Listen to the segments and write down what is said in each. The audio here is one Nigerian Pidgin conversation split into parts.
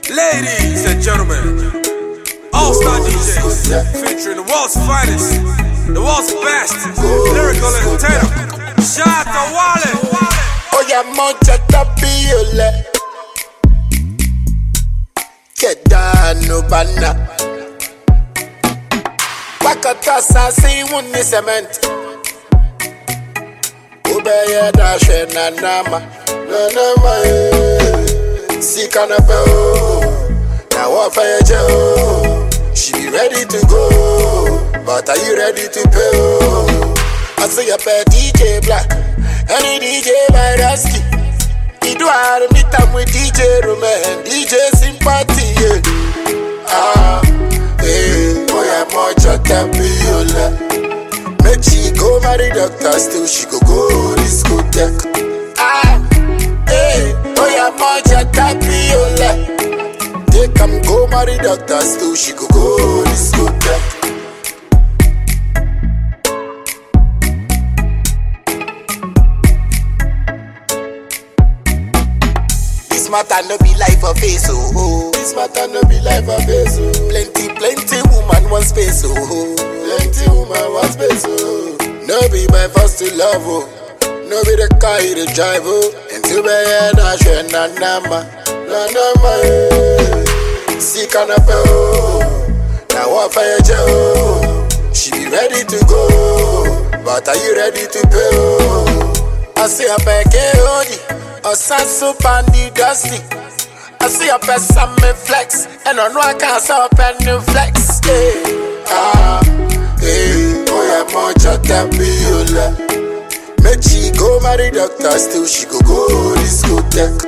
Ladies and gentlemen, all-star DJs featuring the world's finest, the world's best lyrical entertainer, Shatta Wale. Oya moja tapiole, kedano bana. Wakata sasi wuni cement. Ubeye dashe na nama Sika na pe na wafa she be ready to go, but are you ready to pay? I say you pay DJ Black, any DJ by Rasky. He do I meet up with DJ Roman, DJ Sympathy. Boy I'm much a tapiola. Make she go marry doctor, still she go discotheque. Oya moja tapiola. They come go marry doctor, still she go discotheque. This matter no be life of face, oh. This matter no be life of face, oh. Plenty woman want space, oh. Plenty woman want space, oh. No be by first to love, oh. No be the car you the drive, oh. And to be a dash and a number, Sika na pe, oh. Now what for your job? She be ready to go, but are you ready to pay, oh? I see a peke or Sansu Pandi Dusty. I see a person me flex, and I know I can't stop and new flex. Boy, I'm much a tapiola. Make she go marry doctor, still she go discotheque.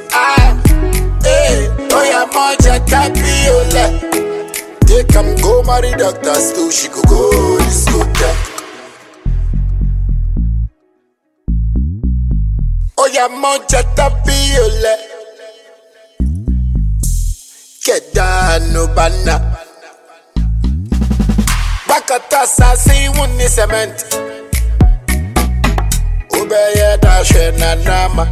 Boy, I'm much a tapiola. They come go marry doctor, still she go discotheque. Oya moja tapiola, kedano bana. Bakata sasi wuni cement. Ubeye dashe na nama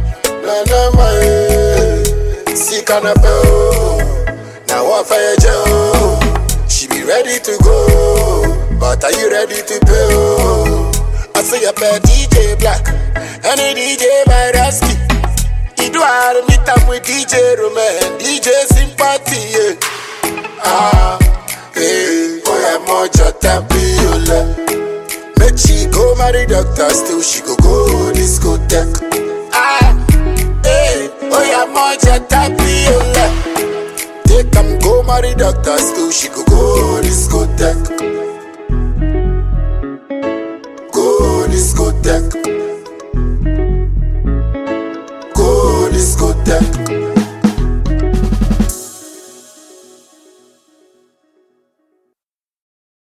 Sika na pe, na wafa ye she be ready to go, but are you ready to pay? I say you pay DJ Black, any DJ by Rasky. He do I meet up with DJ Roman, DJ Sympathy. Boy I'm much a tapiola. Make she go marry doctor, still she go discotheque. Boy I'm much a tapiola. They come go marry doctor, still she go discotheque.